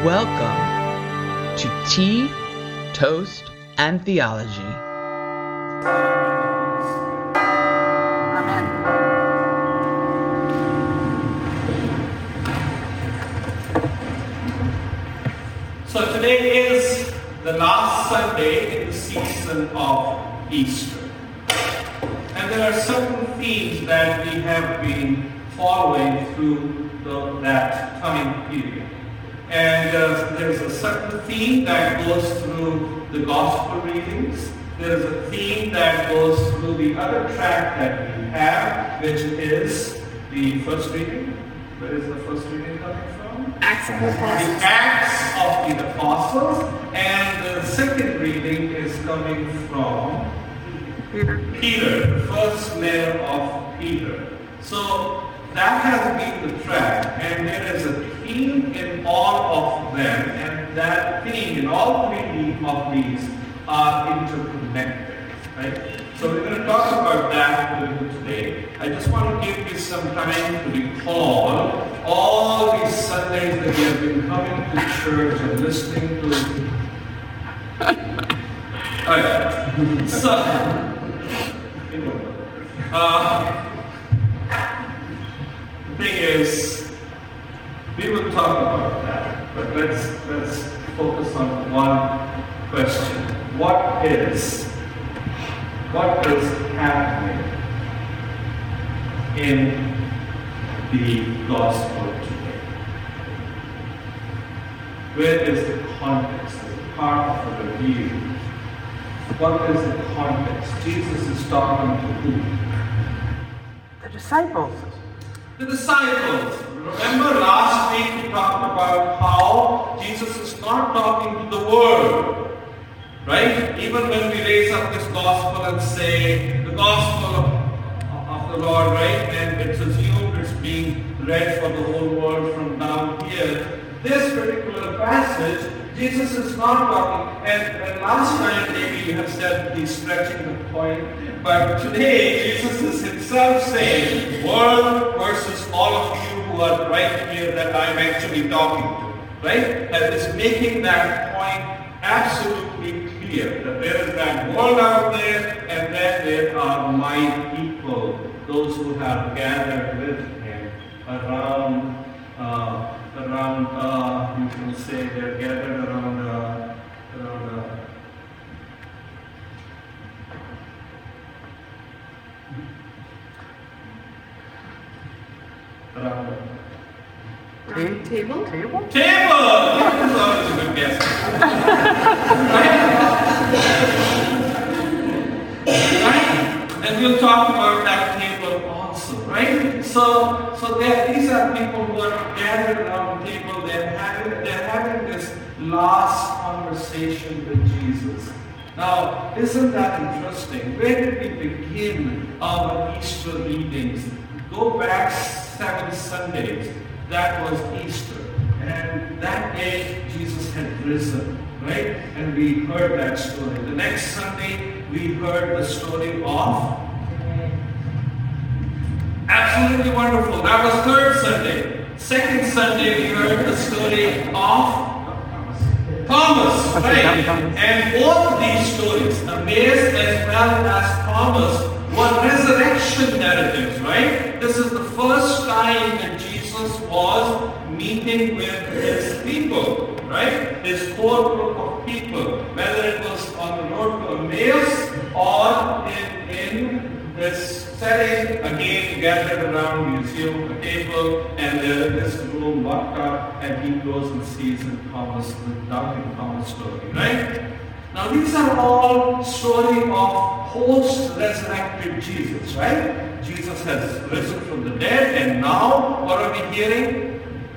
Welcome to Tea, Toast, and Theology. So today is the last Sunday in the season of Easter. And there are certain themes that we have been following through that time period. And there's a certain theme that goes through the gospel readings. There's a theme that goes through the other track that we have, which is the first reading. Where is the first reading coming from? Acts of the Apostles. The Acts of the Apostles. And the second reading is coming from Peter, the first letter of Peter. So that has been the track, and there is a theme in all of them, and that theme in all three of these are interconnected, right? So we're going to talk about that a little today. I just want to give you some time to recall all these Sundays that you have been coming to church and listening to. Alright, so the thing is, we will talk about that, but let's focus on one question. What is happening in the gospel today? Where is the context? As a part of the review, what is the context? Jesus is talking to who? The disciples. The disciples. Remember last week we talked about how Jesus is not talking to the world, right? Even when we raise up this gospel and say the gospel of the Lord, right? And it's assumed it's being read for the whole world from down here. This particular passage, Jesus is not talking, and last time maybe you have said he's stretching the point, but today Jesus is himself saying, world versus all of you who are right here that I'm actually talking to, right? That is making that point absolutely clear, that there is that world out there, and then there are my people, those who have gathered with him around, you can say they're gathered around Table? Table! That is always a good guess. Right? And we'll talk about that table also, right? So these are people who are gathered around the table. They're having this last conversation with Jesus. Now, isn't that interesting? Where did we begin our Easter readings? Go back 7 Sundays. That was Easter. And that day, Jesus had risen, right? And we heard that story. The next Sunday, we heard the story of... Absolutely wonderful. That was third Sunday. Second Sunday, we heard the story of Thomas, right? And both these stories, Emmaus as well as Thomas, were resurrection narratives, right? This is the first time that Jesus was meeting with his people, right? His core group of people, whether it was on the road to Emmaus or in this setting, again gathered around, you assume a table, and there is this room locked up, and he goes and sees in Thomas, the doubting Thomas story, right? Now these are all story of post-resurrected Jesus, right? Jesus has risen from the dead, and now what are we hearing?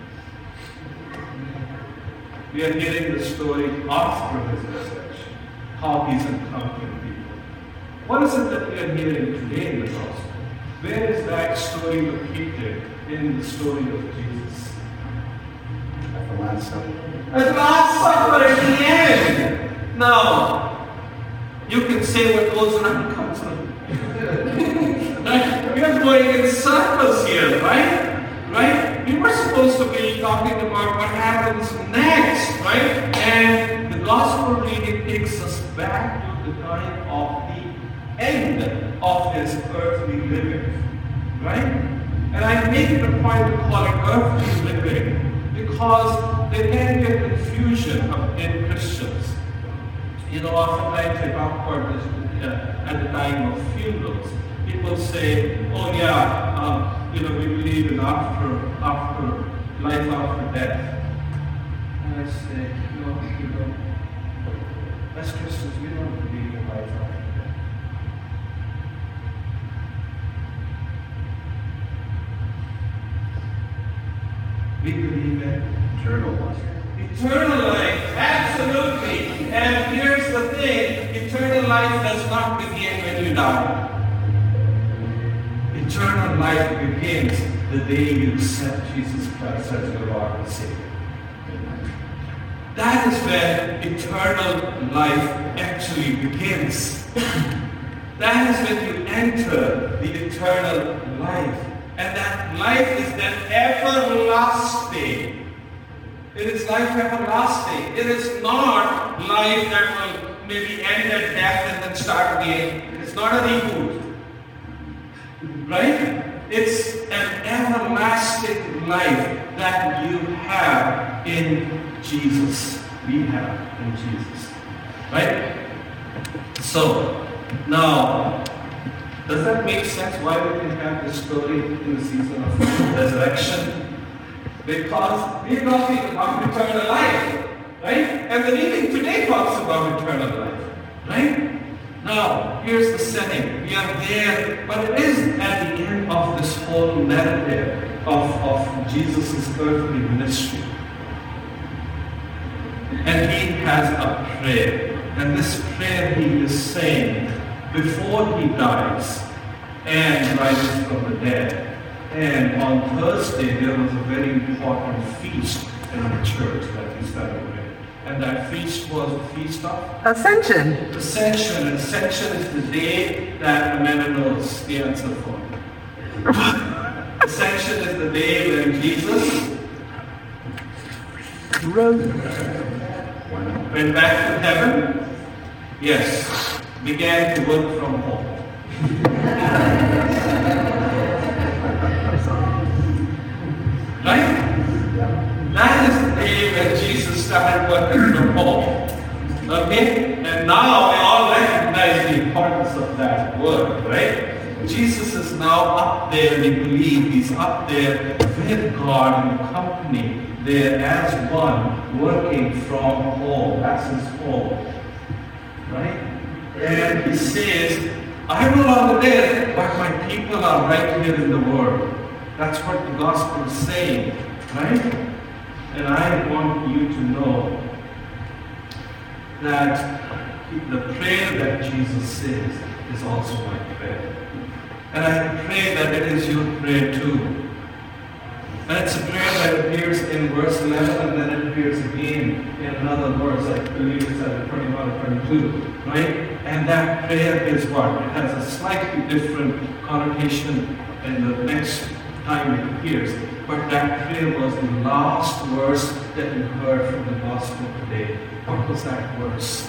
We are hearing the story after his resurrection, how he's encountering people. What is it that we are hearing today in the gospel? Where is that story located in the story of Jesus? At the Last Supper. At the Last Supper at the end. Now, you can say what goes around comes around. Right? We are going in circles here, right? We were supposed to be talking about what happens next, right? And the gospel reading takes us back to the time of the end of his earthly living, right? And I make it a point to call it earthly living because there can be a confusion in Christians. You know, oftentimes I talk about this at the time of funerals. People say, oh yeah, we believe in after life after death. And I say, no, we don't. As Christians, we don't believe in life after death. We believe in Eternal life. eternal life, absolutely. And here's the thing, eternal life does not begin when you die. Eternal life begins the day you accept Jesus Christ as your Lord and Savior. That is when eternal life actually begins. That is when you enter the eternal life. And that life is then everlasting. It is life everlasting. It is not life that will maybe end at death and then start again. It's not a reboot. Right? It's an everlasting life that you have in Jesus. We have in Jesus. Right? So, now, does that make sense why we can have this story in the season of resurrection? Because we're talking about eternal life, right? And the reading today talks about eternal life, right? Now, here's the setting. We are there, but it is at the end of this whole narrative of Jesus' earthly ministry. And he has a prayer. And this prayer he is saying before he dies and rises from the dead. And on Thursday, there was a very important feast in the church that we celebrate. And that feast was a feast of Ascension. Ascension. And Ascension is the day that Amanda knows the answer for. Ascension is the day when Jesus went back to heaven. Yes, began to work from home. Right? That is the day when Jesus started working from home. Okay? And now we all recognize the importance of that work, right? Jesus is now up there, we believe he's up there with God in the company, there as one, working from home. That's his home. Right? And he says, I'm no longer there, but my people are right here in the world. That's what the gospel is saying, right? And I want you to know that the prayer that Jesus says is also my prayer. And I pray that it is your prayer too. And it's a prayer that appears in verse 11 and then it appears again in another verse, I believe it's at 21 or 22, right? And that prayer is what? It has a slightly different connotation in the next time it appears. But that prayer was the last verse that you heard from the gospel today. What was that verse?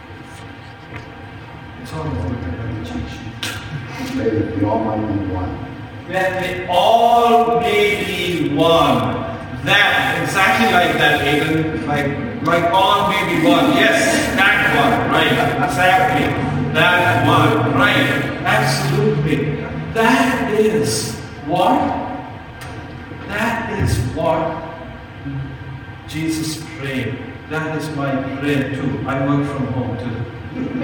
It's all over the cheat sheet. May the Almighty be one. That they all may be one. That, exactly like that, Aiden. Like all may be one. Yes, that one, right. Exactly. That one, right. Absolutely. That is what? That is what Jesus prayed. That is my prayer too. I work from home too.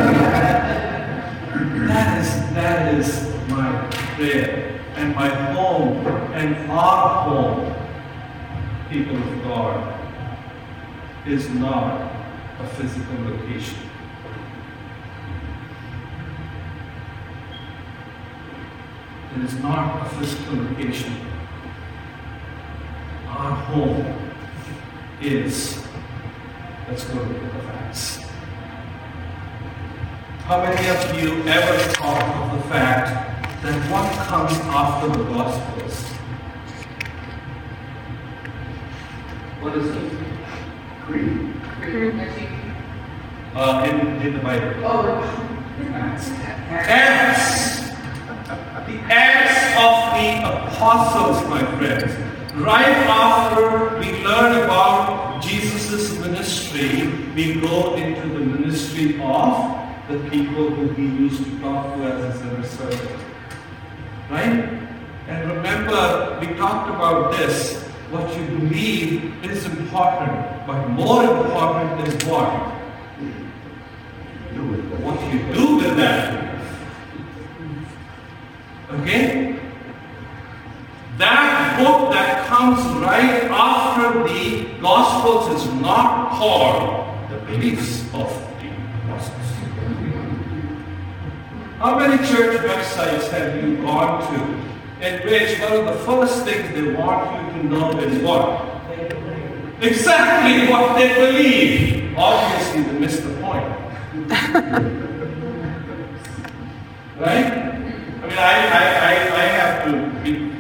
That is my prayer. And my home and our home, people of God, is not a physical location. It is not a physical location. Our home is, let's go to the facts. How many of you ever thought of the fact that what comes after the Gospels What is it? Creed. In the Bible. Acts. The Acts of the Apostles, my friends. Right after we learn about Jesus' ministry, we go into the ministry of the people who he used to talk to as his servant. Right? And remember, we talked about this. What you believe is important, but more important is what? What you do with that. Okay? That book that comes right after the Gospels is not called the beliefs of the apostles. How many church websites have you gone to in which one of the first things they want you to know is what? Exactly what they believe. Obviously, they missed the point. Right? I mean, I have to be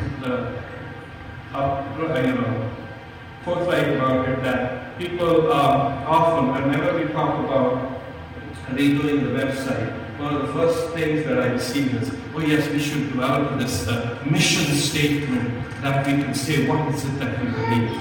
forthright about it that people often, whenever we talk about redoing the website, one of the first things that I see is, oh yes, we should develop this mission statement that we can say what is it that we believe.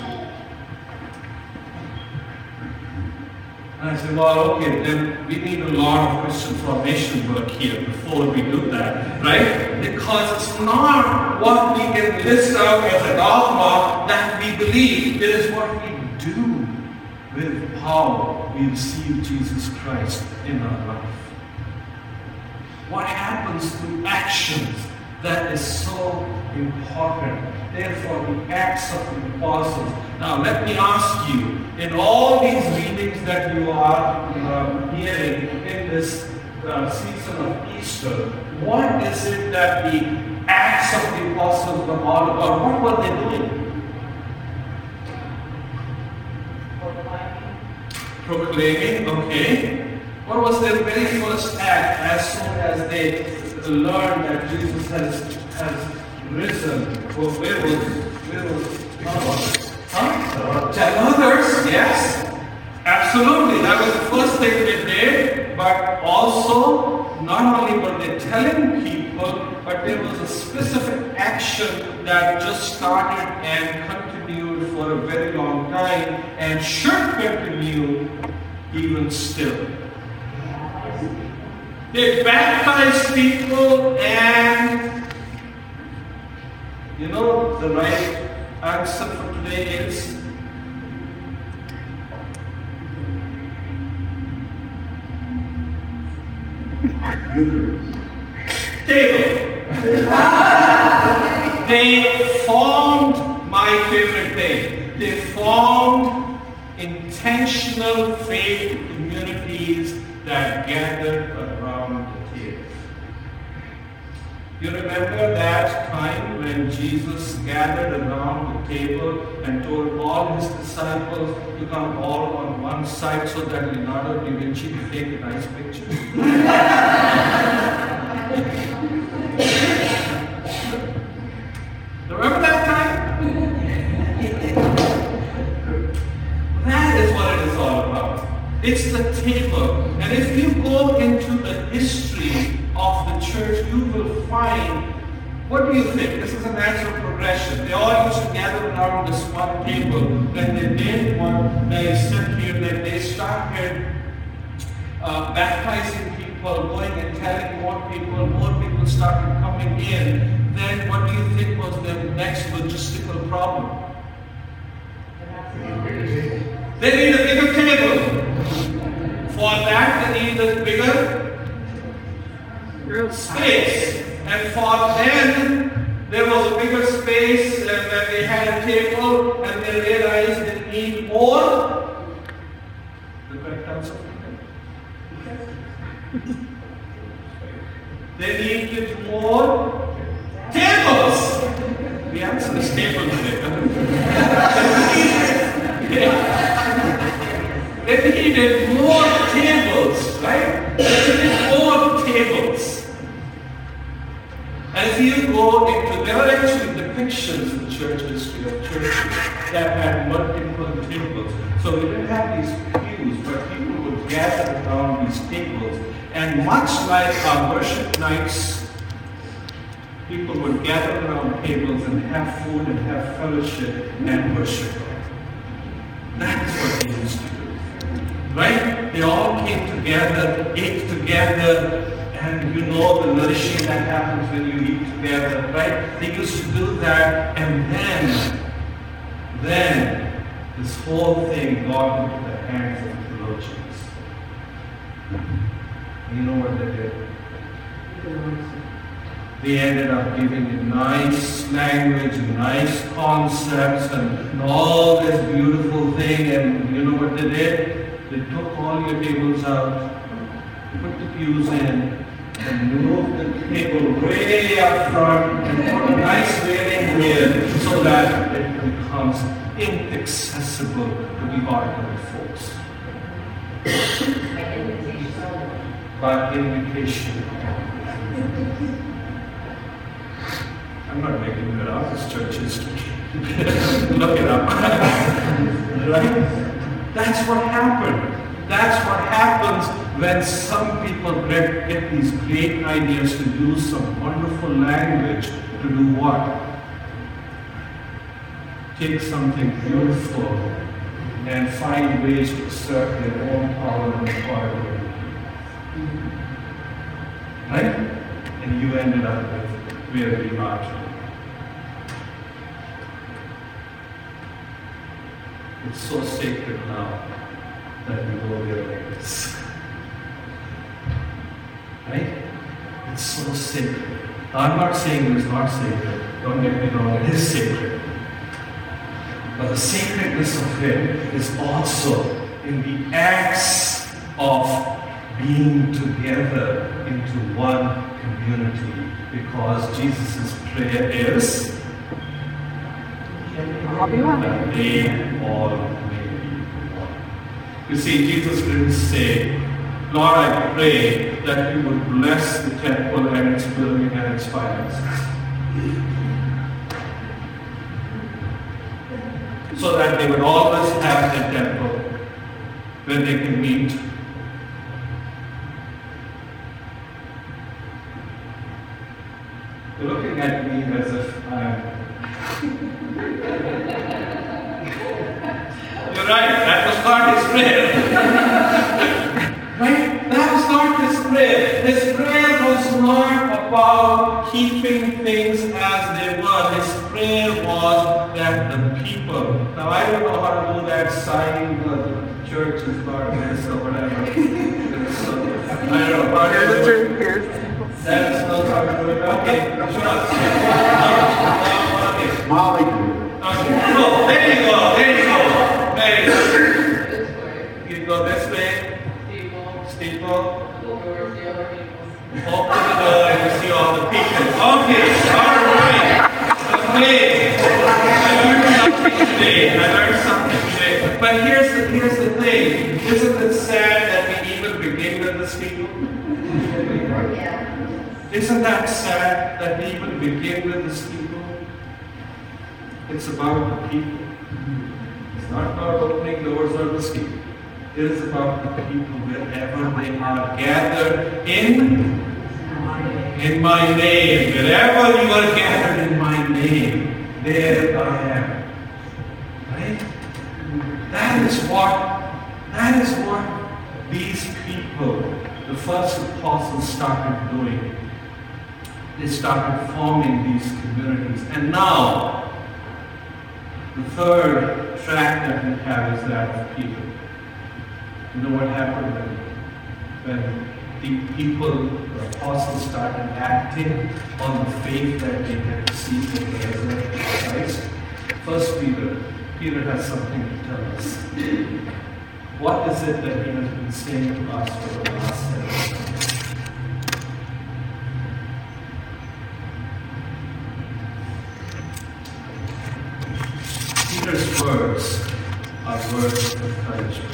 And I say, well, okay, then we need a lot of Christian formation work here before we do that, right? Because it's not what we can list out as a dogma that we believe. It is what we do with how we receive Jesus Christ in our life. What happens through actions that is so important. Therefore, the Acts of the Apostles. Now, let me ask you, in all these readings that you are hearing in this season of Easter, what is it that the Acts of the Apostles were all about? What were they doing? Proclaiming, okay. What was their very first act as soon as they learned that Jesus has risen? Well, where was tell others, yes. Absolutely. That was the first thing they did, but also not only were they telling people, but there was a specific action that just started and continued for a very long time and should continue even still. They baptized people, and you know the right answer for today is table. They formed my favorite thing. They formed intentional faith communities that gathered around the table. You remember that time when Jesus gathered around the table and told all his disciples to come all on one side so that Leonardo da Vinci could take a nice picture? Remember that time? That is what it is all about. It's the table. And if you go into the history of the church, you will find, what do you think? This is a natural progression. They all used to gather around this one table. Then they did what they said here, that they started baptizing people, going and telling more people started coming in. Then what do you think was the next logistical problem? They need a bigger table. For that, they need a bigger space. And for them, there was a bigger space, and then they had a table, and they realized they need more. The correct answer? They needed more tables. The answer is tables. They needed more tables, right? They needed more tables. As you go into, there are actually depictions in church history of churches that had multiple tables. So we didn't have these pews, but people would gather around these tables. And much like our worship nights, people would gather around tables and have food and have fellowship and worship. That is what they used to do. Right? They all came together, ate together, and you know the nourishing that happens when you eat together, right? They used to do that, and then this whole thing got into the hands of theologians. You know what they did? They ended up giving it nice language and nice concepts and all this beautiful thing, and you know what they did? They took all your tables out, put the pews in, and moved the table way up front and put a nice railing here so that it becomes inaccessible to the ordinary folks. By invitation. I'm not making it up, it's church history. Look it up. Right? That's what happened. That's what happens when some people get these great ideas to use some wonderful language to do what? Take something beautiful and find ways to exert their own power and authority. Right? And you ended up with where we are today. It's so sacred now that we go there like this. Right? It's so sacred. I'm not saying it is not sacred. Don't get me wrong, it is sacred. But the sacredness of it is also in the acts of being together into one community. Because Jesus' prayer is that they all may be one. You see, Jesus didn't say, Lord, I pray that you would bless the temple and its building and its finances. So that they would always have the temple where they can meet. You're looking at me as if I'm... You're right, that was not his prayer. Right? That was not his prayer. His prayer was not about keeping things as they were. His prayer was that the people... Now I don't know how to do that sign, the church is about this or whatever. I don't know how to do it. That's not how to do it. Okay, sure. Molly. Okay. No, there you go. You go this way. Steeple. Open the door and you see all the people. Okay, alright. Okay. I learned something today. But here's the thing. Isn't it sad that we even begin with the steeple? Isn't that sad that we even begin with the steeple? It's about the people. It's not about opening doors or the steeple. It is about the people wherever they are gathered in my name. Wherever you are gathered in my name, there I am. Right? That is what these people, the first apostles, started doing. They started forming these communities. And now, the third track that we have is that of Peter. You know what happened when the people, the apostles, started acting on the faith that they had received in the resurrection of Christ? First Peter has something to tell us. What is it that he has been saying to us for the last 7 years? Peter's words are words of encouragement.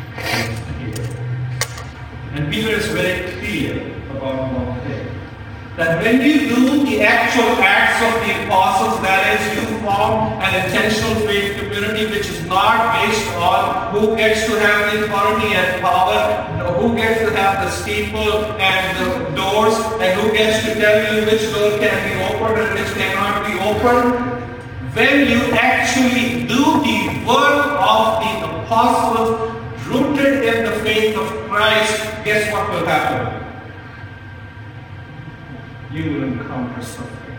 And Peter is very clear about one thing. That when you do the actual acts of the apostles, that is, you form an intentional faith community which is not based on who gets to have the authority and power, who gets to have the steeple and the doors, and who gets to tell you which door can be opened and which cannot be opened. When you actually do the work of the apostles, rooted in the faith of Christ, guess what will happen? You will encounter suffering.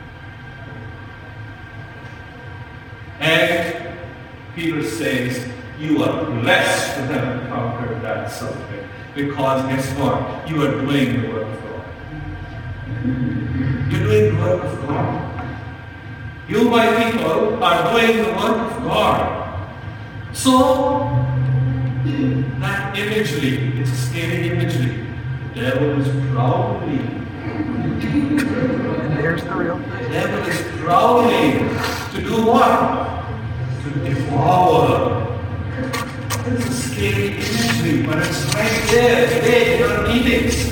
And Peter says, you are blessed to have encountered that suffering. Because guess what? You are doing the work of God. You're doing the work of God. You, my people, are doing the work of God. So, that imagery, it's a scary imagery. The devil is prowling. There's the real. The devil is prowling to do what? To devour. It's a scary imagery, but it's right there today in our meetings.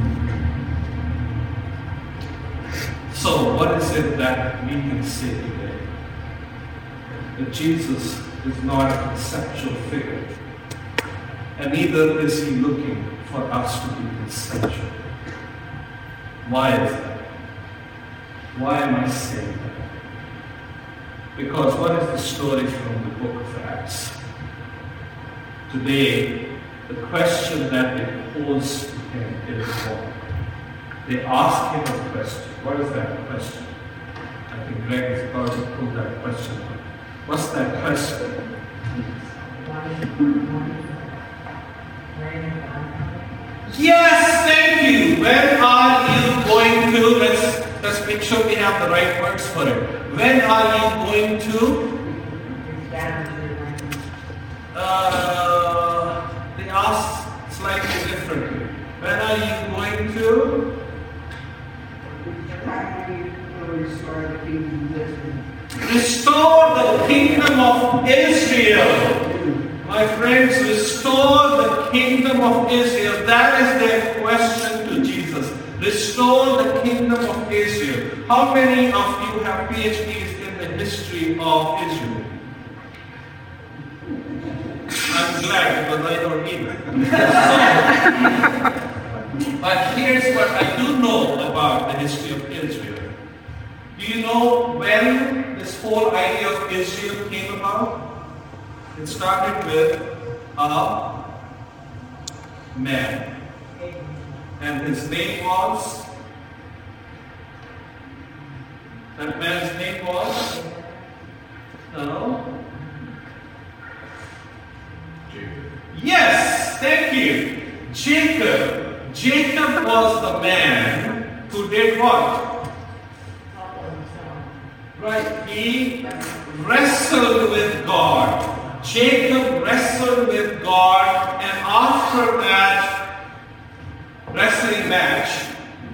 So, what is it that we can say today? That Jesus is not a conceptual figure, and neither is he looking for us to be conceptual. Why is that? Why am I saying that? Because what is the story from the book of Acts? Today, the question that they pose to him is what? They ask him a question. What is that question? I think Greg is about to pull that question up. What's that question? Yes, thank you. When are you going to, let's make sure we have the right words for it. When are you going to? They ask slightly differently. When are you going to? Restore the kingdom of Israel. My friends, restore the kingdom of Israel. That is their question to Jesus. Restore the kingdom of Israel. How many of you have PhDs in the history of Israel? I'm glad because I don't need it. But here's what I do know about the history of Israel. Do you know when this whole idea of Israel came about? It started with a man. And his name was? That man's name was? No? Yes, thank you. Jacob. Jacob was the man who did what? Right, he wrestled with God. Jacob wrestled with God, and after that wrestling match,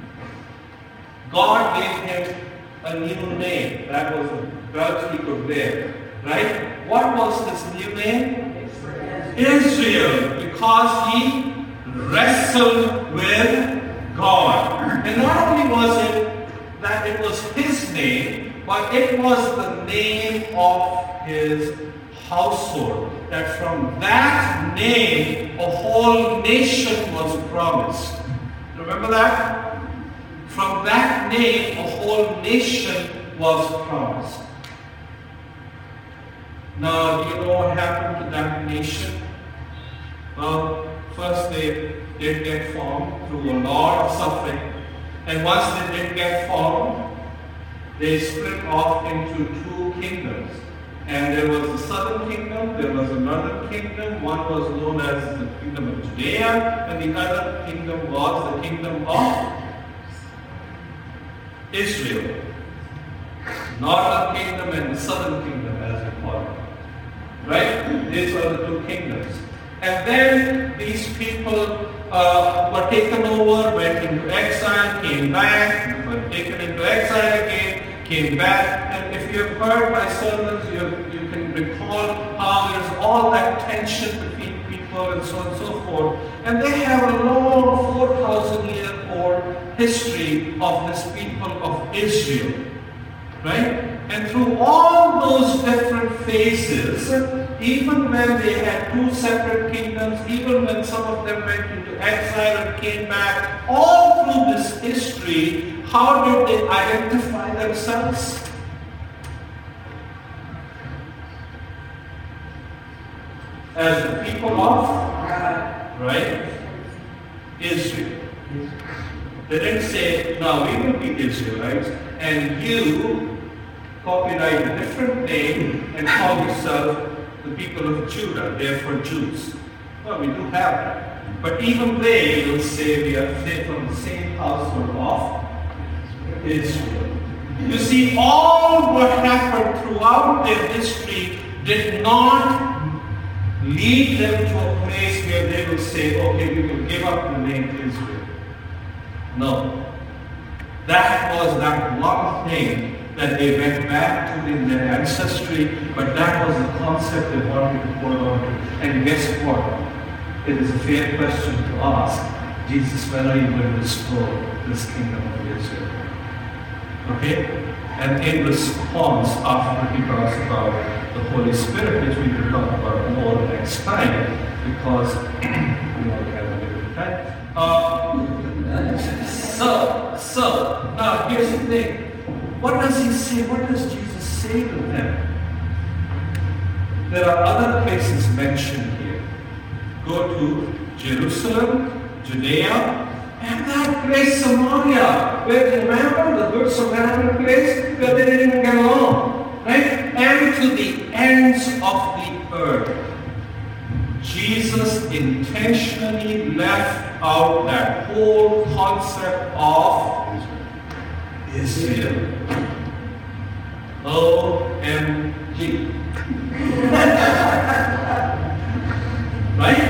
God gave him a new name. That was a belt he could wear. Right? What was his new name? Israel, because he wrestled with God. And not only was it that it was his name, but it was the name of his household. That from that name, a whole nation was promised. Remember that? From that name, a whole nation was promised. Now, do you know what happened to that nation? Well, first they did get formed through a lot of suffering. And once they did get formed, they split off into two kingdoms. And there was the southern kingdom, there was another kingdom. One was known as the kingdom of Judea, and the other kingdom was the kingdom of Israel. Northern kingdom and the southern kingdom, as we call it. Right? These are the two kingdoms. And then these people were taken over, went into exile, came back, were taken into exile again, came back. And if you have heard my sermons, you can recall how there's all that tension between people and so on and so forth. And they have a long 4,000-year-old history of this people of Israel. Right? And through all those different phases, even when they had two separate kingdoms, even when some of them went into exile and came back, all through this history, how did they identify themselves? As the people of, right? Israel. They didn't say, now we will be Israelites, and you copyright a different name and call yourself the people of Judah, therefore Jews. Well, we do have that. But even they will say we are from the same household of Israel. You see, all what happened throughout their history did not lead them to a place where they will say, okay, we will give up the name Israel. No. That was that one thing that they went back to in their ancestry, but that was the concept they wanted to hold on to. And guess what? It is a fair question to ask. Jesus, when are you going to restore this kingdom of Israel? Okay? And in response, after he talks about the Holy Spirit, which we will talk about more next time, because we all have a little time. So, now here's the thing. What does he say? What does Jesus say to them? There are other places mentioned here. Go to Jerusalem, Judea, and that place Samaria, where you remember the good Samaritan place where they didn't even get along, right? And to the ends of the earth. Jesus intentionally left out that whole concept of Israel. OMG. Right?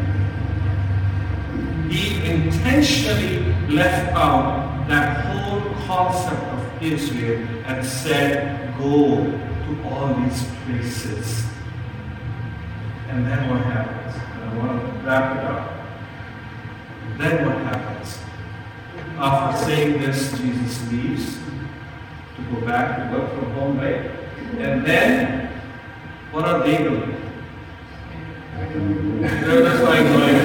He intentionally left out that whole concept of Israel and said, go to all these places. And then what happens? And I want to wrap it up. Then what happens? After saying this, Jesus leaves to go back to work from home, right? And then, what are they doing? They're just like going,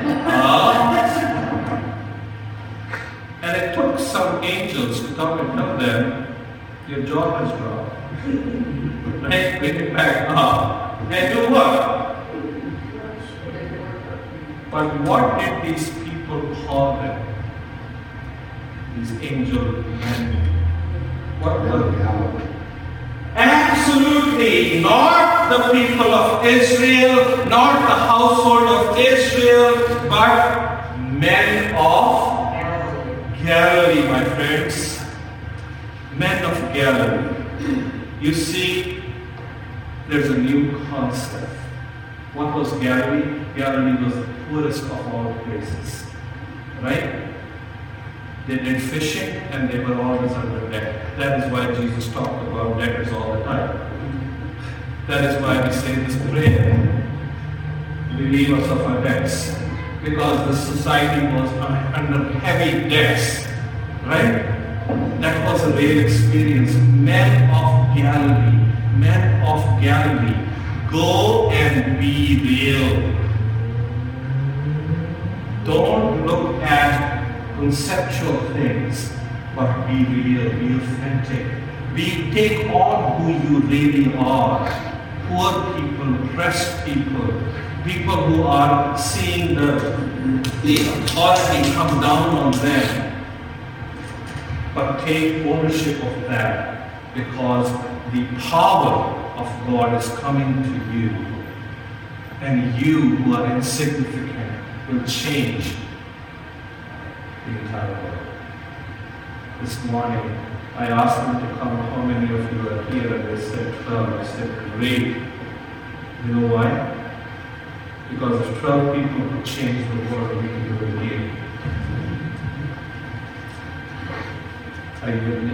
and it took some angels to come and tell them, your jaw has dropped. Right? Bring it back up. And do what? But what did these people call them? These angel men. What were they? Absolutely not the people of Israel, not the household of Israel, but men of Galilee, my friends. Men of Galilee. You see, there's a new concept. What was Galilee? Galilee was the poorest of all places. Right? They did fishing and they were always under debt. That is why Jesus talked about debtors all the time. That is why we say this prayer. Relieve us of our debts. Because the society was under heavy debts. Right? That was a real experience. Men of Galilee. Men of Galilee. Go and be real. Don't look at conceptual things, but be real, be authentic. Take on who you really are. Poor people, oppressed people, people who are seeing the authority come down on them. But take ownership of that, because the power of God is coming to you. And you who are insignificant will change the entire world. This morning, I asked them to come, how many of you are here? And they said 12. I said, great. You know why? Because if 12 people could change the world, we can do it here. Are you with me?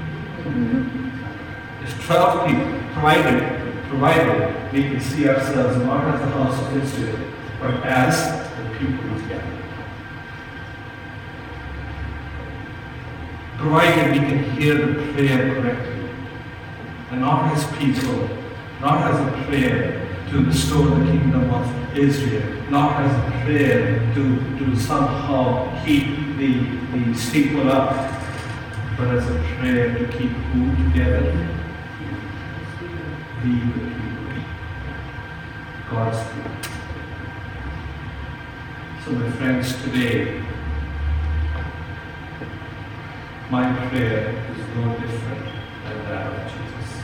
If 12 people, provided we can see ourselves not as the house of Israel, but as the people of God. provided we can hear the prayer correctly, and not as people, not as a prayer to restore the kingdom of Israel, not as a prayer to somehow keep the steeple up, but as a prayer to keep who together? We the people, God's people. So my friends, today, my prayer is no different than that of Jesus.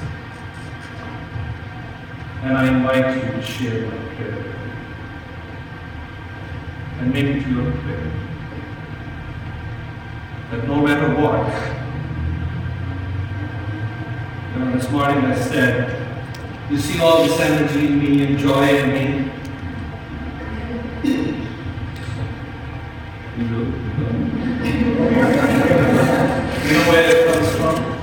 And I invite you to share my prayer with me. And make it your prayer. That no matter what, this morning I said, you see all this energy in me and joy in me? You do? You know where it comes from?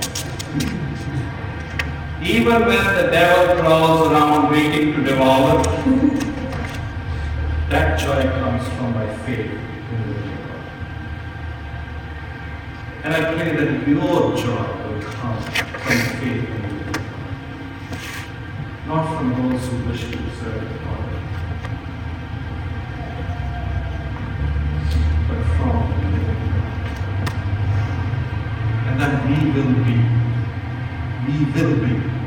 Even when the devil crawls around waiting to devour, that joy comes from my faith in the living God. And I pray that your joy will come from faith in the living God, not from those who wish to serve God, but from the living God. And that we will be